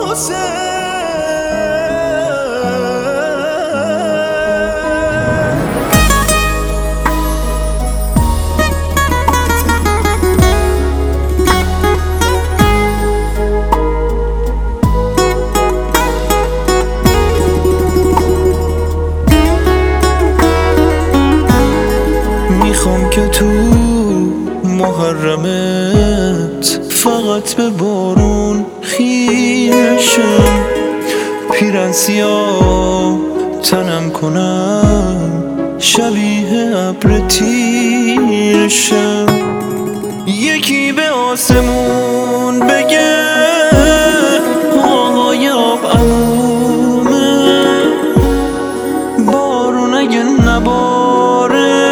میخوام که تو محرمت فقط به بارون خیرشم، پیرن سیاه تنم کنم شبیه ابر تیرشم. یکی به آسمون بگه آهای آب عمومه، بارون اگه نباره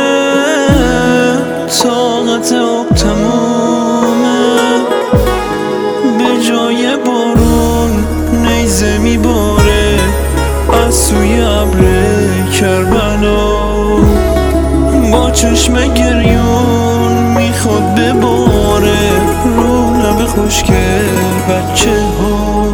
طاقت آب تمومه. به جای بارون نیزه میباره از سوی ابر کربلا، با چشم گریون میخواد بباره رو لب خشک بچه ها.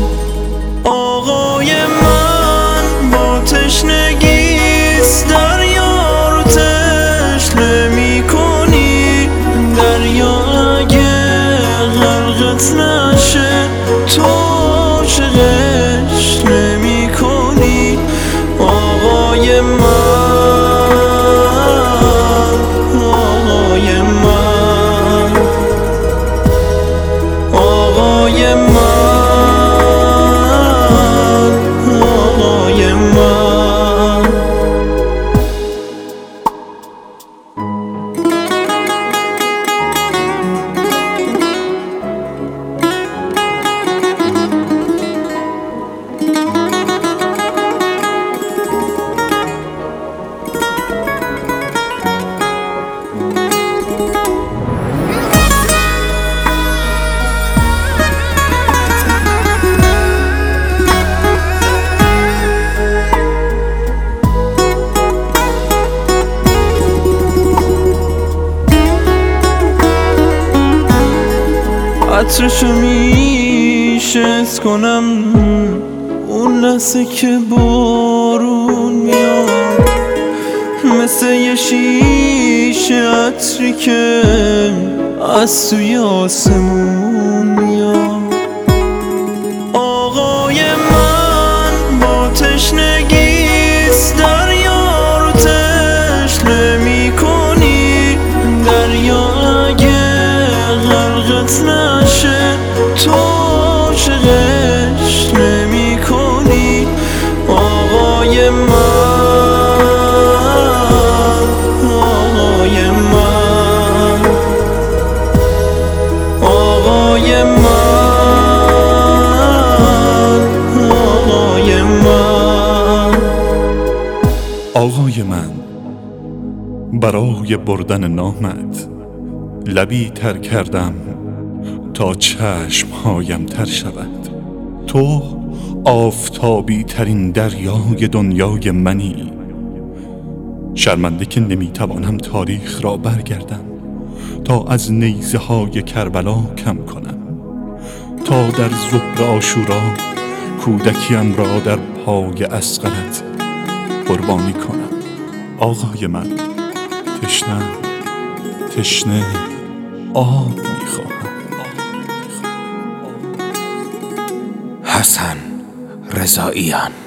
آقای من با تشنگیست دریا رو تشنه میکنی، دریا اگه غرقت نشه تو عاشقش نمیکنی. آقای من، آقای من، آقای من، آقای من. عطرشو میشست کنم اون لحظه که بارون میاد، مثل یه شیشه عطری که از سوی آسمون میاد. آقای من با تشنگیست دریا رو تشنه میکنی، دریا اگه غرقت نشه تو عاشقش نمیکنی. آقای من، آقای من، آقای من، آقای من. آقای من، برای بردن نامت لبی تر کردم تا چشمهایم تر شود. تو آفتابی ترین دریای دنیای منی، شرمنده که نمیتوانم تاریخ را برگردم تا از نیزه های کربلا کم کنم، تا در ظهر عاشورا کودکیم را در پای اصغرت قربانی کنم. آقای من، تشنه آب میخواهم. حسن رضاییان.